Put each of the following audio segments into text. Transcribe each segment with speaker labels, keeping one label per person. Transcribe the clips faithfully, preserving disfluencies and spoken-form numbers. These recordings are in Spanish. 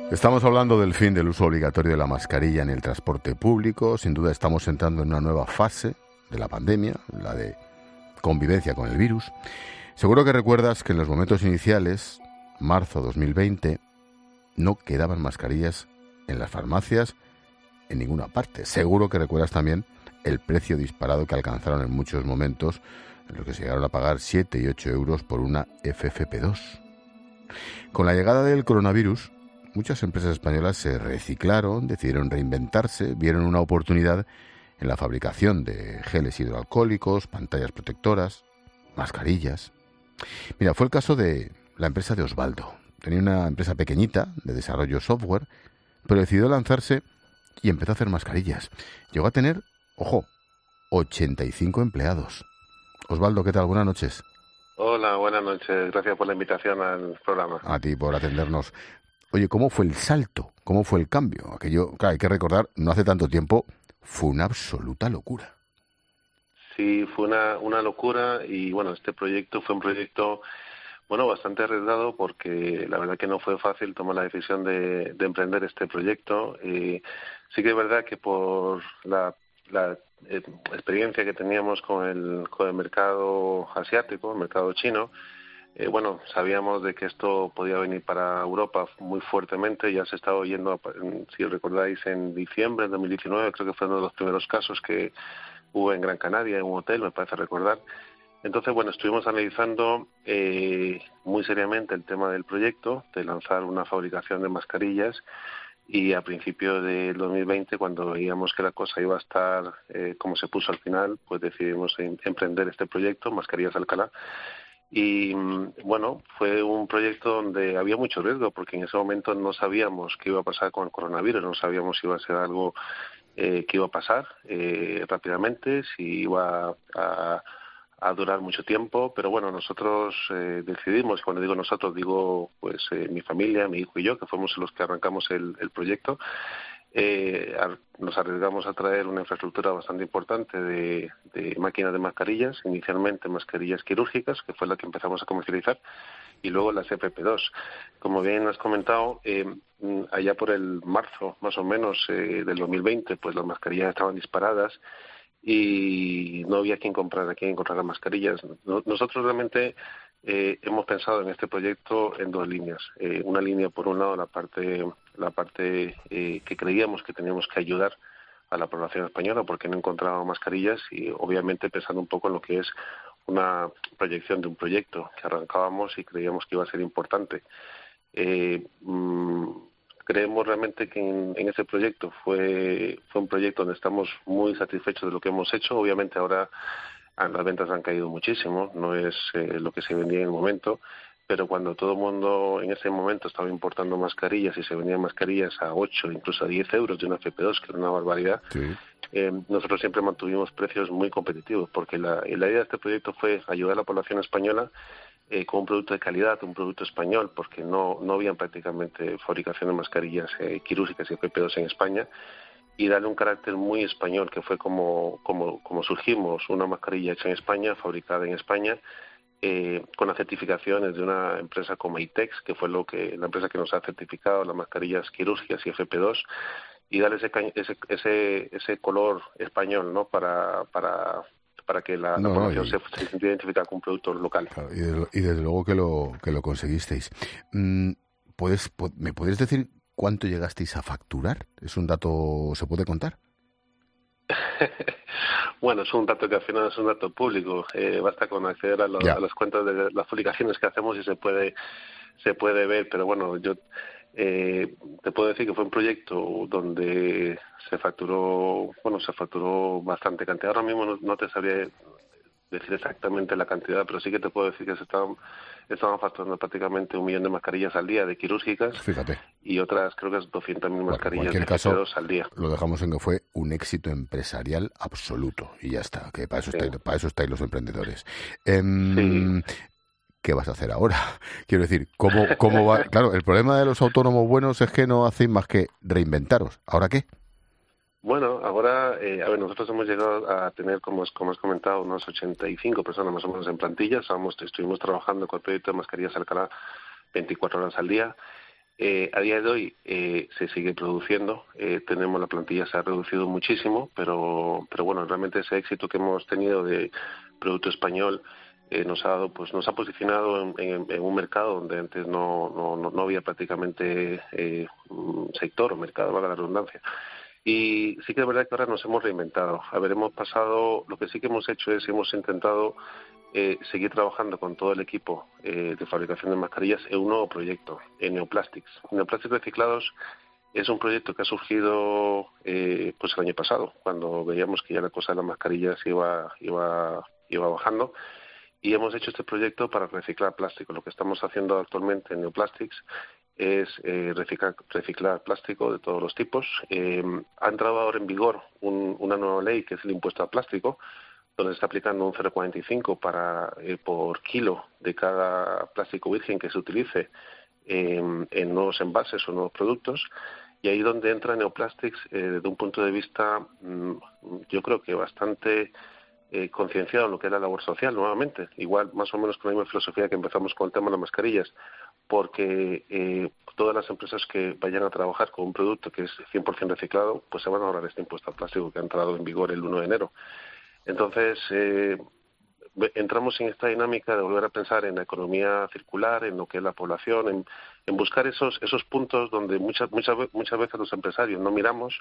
Speaker 1: Estamos hablando del fin del uso obligatorio de la mascarilla en el transporte público. Sin duda estamos entrando en una nueva fase de la pandemia, la de convivencia con el virus. Seguro que recuerdas que en los momentos iniciales, marzo dos mil veinte, no quedaban mascarillas en las farmacias en ninguna parte. Seguro que recuerdas también el precio disparado que alcanzaron en muchos momentos, en los que se llegaron a pagar siete y ocho euros por una F F P dos. Con la llegada del coronavirus, muchas empresas españolas se reciclaron, decidieron reinventarse, vieron una oportunidad en la fabricación de geles hidroalcohólicos, pantallas protectoras, mascarillas. Mira, fue el caso de la empresa de Osvaldo. Tenía una empresa pequeñita de desarrollo software, pero decidió lanzarse y empezó a hacer mascarillas. Llegó a tener, ojo, ochenta y cinco empleados. Osvaldo, ¿qué tal? Buenas noches.
Speaker 2: Hola, buenas noches. Gracias por la invitación al programa.
Speaker 1: A ti por atendernos. Oye, ¿cómo fue el salto? ¿Cómo fue el cambio? Aquello, claro, hay que recordar, no hace tanto tiempo, fue una absoluta locura.
Speaker 2: Sí, fue una, una locura y bueno, este proyecto fue un proyecto, bueno, bastante arriesgado porque la verdad que no fue fácil tomar la decisión de, de emprender este proyecto. Eh, sí que es verdad que por la, la eh, experiencia que teníamos con el, con el mercado asiático, el mercado chino, Eh, bueno, sabíamos de que esto podía venir para Europa muy fuertemente. Ya se estaba oyendo, si recordáis, en diciembre de dos mil diecinueve, creo que fue uno de los primeros casos que hubo en Gran Canaria, en un hotel, me parece recordar. Entonces, bueno, estuvimos analizando eh, muy seriamente el tema del proyecto, de lanzar una fabricación de mascarillas, y a principios del dos mil veinte, cuando veíamos que la cosa iba a estar eh, como se puso al final, pues decidimos em- emprender este proyecto, Mascarillas Alcalá. Y bueno, fue un proyecto donde había mucho riesgo, porque en ese momento no sabíamos qué iba a pasar con el coronavirus, no sabíamos si iba a ser algo eh, que iba a pasar eh, rápidamente, si iba a, a durar mucho tiempo, pero bueno, nosotros eh, decidimos, cuando digo nosotros, digo pues eh, mi familia, mi hijo y yo, que fuimos los que arrancamos el, el proyecto. Eh, nos arriesgamos a traer una infraestructura bastante importante de, de máquinas de mascarillas, inicialmente mascarillas quirúrgicas, que fue la que empezamos a comercializar, y luego las F F P dos. Como bien has comentado, eh, allá por el marzo, más o menos, eh, del dos mil veinte, pues las mascarillas estaban disparadas y no había quien comprara, quien encontrara mascarillas. Nosotros realmente eh, hemos pensado en este proyecto en dos líneas. Eh, una línea, por un lado, la parte la parte eh, que creíamos que teníamos que ayudar a la población española porque no encontraba mascarillas, y obviamente pensando un poco en lo que es una proyección de un proyecto que arrancábamos y creíamos que iba a ser importante. Eh, mmm, creemos realmente que en, en ese proyecto fue fue un proyecto donde estamos muy satisfechos de lo que hemos hecho. Obviamente ahora las ventas han caído muchísimo, no es eh, lo que se vendía en el momento, pero cuando todo el mundo en ese momento estaba importando mascarillas y se vendían mascarillas a ocho, incluso a diez euros de una F P dos, que era una barbaridad,
Speaker 1: Sí.
Speaker 2: eh, nosotros siempre mantuvimos precios muy competitivos, porque la, y la idea de este proyecto fue ayudar a la población española eh, con un producto de calidad, un producto español, porque no, no había prácticamente fabricación de mascarillas eh, quirúrgicas y F P dos en España, y darle un carácter muy español, que fue como, como, como surgimos, una mascarilla hecha en España, fabricada en España, eh, con las certificaciones de una empresa como ITEX, que fue lo que la empresa que nos ha certificado las mascarillas quirúrgicas y F P dos, y darle ese ese ese, ese color español, ¿no? Para para para que la, la
Speaker 1: No, no,
Speaker 2: población
Speaker 1: y,
Speaker 2: se, se sintiera identificada con un producto local.
Speaker 1: claro, y, desde, y desde luego que lo, que lo conseguisteis. Mm, ¿puedes, pu- ¿Me puedes decir cuánto llegasteis a facturar? ¿Es un dato, se puede contar?
Speaker 2: Bueno, es un dato que al final es un dato público. Eh, basta con acceder a, lo,
Speaker 1: Ya.
Speaker 2: a las cuentas de las publicaciones que hacemos y se puede se puede ver. Pero bueno, yo eh, te puedo decir que fue un proyecto donde se facturó, bueno, se facturó bastante cantidad. Ahora mismo no, no te sabría decir exactamente la cantidad, pero sí que te puedo decir que se estaban, estaban facturando prácticamente un millón de mascarillas al día de quirúrgicas
Speaker 1: Fíjate.
Speaker 2: y otras creo que es doscientas mil
Speaker 1: Bueno, en
Speaker 2: mascarillas de
Speaker 1: cualquier
Speaker 2: F P
Speaker 1: caso,
Speaker 2: dos al día.
Speaker 1: lo dejamos en que fue un éxito empresarial absoluto. Y ya está, que para eso
Speaker 2: Sí,
Speaker 1: estáis, para eso estáis los emprendedores.
Speaker 2: sí.
Speaker 1: Em, ¿Qué vas a hacer ahora? Quiero decir, ¿cómo, cómo va? Claro, el problema de los autónomos buenos es que no hacéis más que reinventaros. ¿Ahora qué?
Speaker 2: Bueno, ahora, eh, a ver, nosotros hemos llegado a tener, como, has- como has comentado, unos ochenta y cinco personas más o menos en plantilla. Estábamos, estuvimos trabajando con el proyecto de Mascarillas Alcalá veinticuatro horas al día. Eh, a día de hoy eh, se sigue produciendo, eh, tenemos la plantilla se ha reducido muchísimo, pero pero bueno, realmente ese éxito que hemos tenido de producto español eh, nos ha dado, pues nos ha posicionado en, en, en un mercado donde antes no no, no había prácticamente eh, un sector o mercado, valga la redundancia. Y sí que es verdad que ahora nos hemos reinventado. A ver, hemos pasado, lo que sí que hemos hecho es hemos intentado Eh, seguir trabajando con todo el equipo eh, de fabricación de mascarillas en un nuevo proyecto, en Neoplastics. Neoplastics Reciclados es un proyecto que ha surgido eh, pues el año pasado, cuando veíamos que ya la cosa de las mascarillas iba, iba, iba bajando, y hemos hecho este proyecto para reciclar plástico. Lo que estamos haciendo actualmente en Neoplastics es eh, reciclar, reciclar plástico de todos los tipos. Eh, ha entrado ahora en vigor un, una nueva ley que es el impuesto al plástico, donde se está aplicando un cero coma cuarenta y cinco para eh, por kilo de cada plástico virgen que se utilice eh, en nuevos envases o nuevos productos, y ahí donde entra Neoplastics eh, desde un punto de vista mmm, yo creo que bastante eh, concienciado en lo que es la labor social nuevamente, igual más o menos con la misma filosofía que empezamos con el tema de las mascarillas, porque eh, todas las empresas que vayan a trabajar con un producto que es cien por ciento reciclado, pues se van a ahorrar este impuesto al plástico que ha entrado en vigor el uno de enero. Entonces, eh, entramos en esta dinámica de volver a pensar en la economía circular, en lo que es la población, en, en buscar esos esos puntos donde muchas muchas muchas veces los empresarios no miramos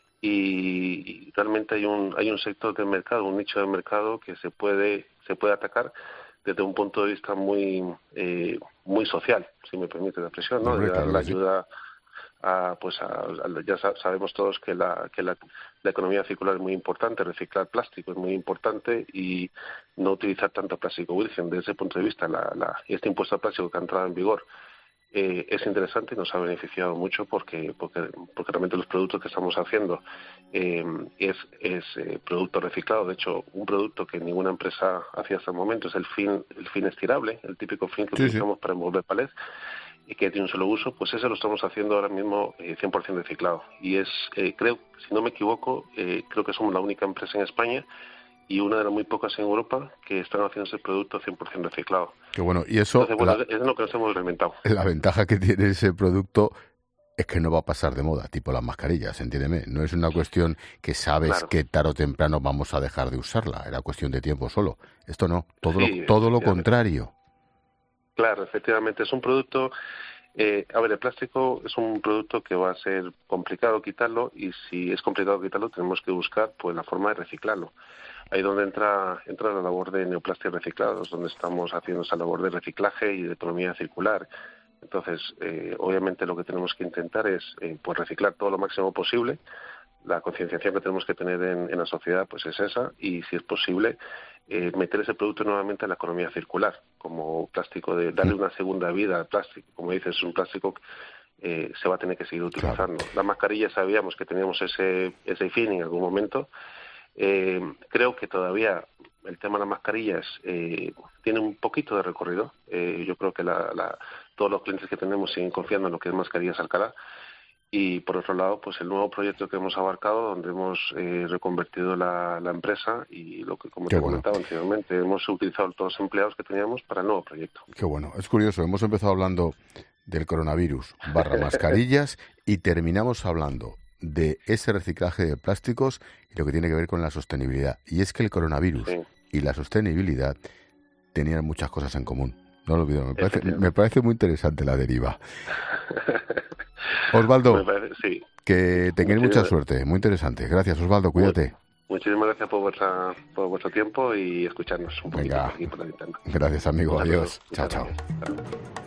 Speaker 2: y, y realmente hay un hay un sector del mercado, un nicho de mercado que se puede se puede atacar desde un punto de vista muy eh, muy social, si me permite la expresión, ¿no? De dar la ayuda a, pues a, a, ya sabemos todos que la que la, la economía circular es muy importante, reciclar plástico es muy importante y no utilizar tanto plástico virgen. Desde ese punto de vista, la, la, este impuesto al plástico que ha entrado en vigor eh, es interesante y nos ha beneficiado mucho porque porque, porque realmente los productos que estamos haciendo eh, es, es eh, producto reciclado. De hecho, un producto que ninguna empresa hacía hasta el momento es el film, el film estirable, el típico film que sí, utilizamos sí. para envolver palés, y que tiene un solo uso, pues ese lo estamos haciendo ahora mismo eh, cien por ciento reciclado. Y es, eh, creo, si no me equivoco, eh, creo que somos la única empresa en España y una de las muy pocas en Europa que están haciendo ese producto cien por ciento reciclado.
Speaker 1: Qué bueno, y eso...
Speaker 2: Entonces, bueno,
Speaker 1: la,
Speaker 2: es lo que nos hemos reinventado.
Speaker 1: La ventaja que tiene ese producto es que no va a pasar de moda, tipo las mascarillas, entiéndeme. No es una cuestión que sabes claro. que tarde o temprano vamos a dejar de usarla, era cuestión de tiempo solo. Esto no, todo, sí, lo, todo lo contrario.
Speaker 2: Claro, efectivamente, es un producto... Eh, a ver, el plástico es un producto que va a ser complicado quitarlo y si es complicado quitarlo tenemos que buscar pues la forma de reciclarlo. Ahí donde entra entra la labor de Neoplásticos Reciclados, donde estamos haciendo esa labor de reciclaje y de economía circular. Entonces, eh, obviamente lo que tenemos que intentar es eh, pues reciclar todo lo máximo posible. La concienciación que tenemos que tener en, en la sociedad pues es esa y si es posible eh, meter ese producto nuevamente en la economía circular como plástico, de darle una segunda vida al plástico. Como dices, es un plástico que eh, se va a tener que seguir utilizando. Claro. La mascarilla sabíamos que teníamos ese ese fin en algún momento. Eh, creo que todavía el tema de las mascarillas eh, tiene un poquito de recorrido. Eh, yo creo que la, la, todos los clientes que tenemos siguen confiando en lo que es mascarillas Alcalá. Y por otro lado, pues el nuevo proyecto que hemos abarcado, donde hemos eh, reconvertido la, la empresa y lo que, como Qué te bueno. comentaba anteriormente, hemos utilizado todos los empleados que teníamos para el nuevo proyecto.
Speaker 1: Qué bueno. Es curioso, hemos empezado hablando del coronavirus barra mascarillas y terminamos hablando de ese reciclaje de plásticos y lo que tiene que ver con la sostenibilidad. Y es que el coronavirus sí. y la sostenibilidad tenían muchas cosas en común. No lo olvido, me parece, me parece muy interesante la deriva. Osvaldo, parece, sí. que tengáis mucha suerte, muy interesante. Gracias, Osvaldo, cuídate.
Speaker 2: Muchísimas gracias por, vuestra, por vuestro tiempo y escucharnos un poquito
Speaker 1: Venga.
Speaker 2: aquí por la ventana.
Speaker 1: Gracias, amigo, adiós.
Speaker 2: Chao, chao.
Speaker 1: chao.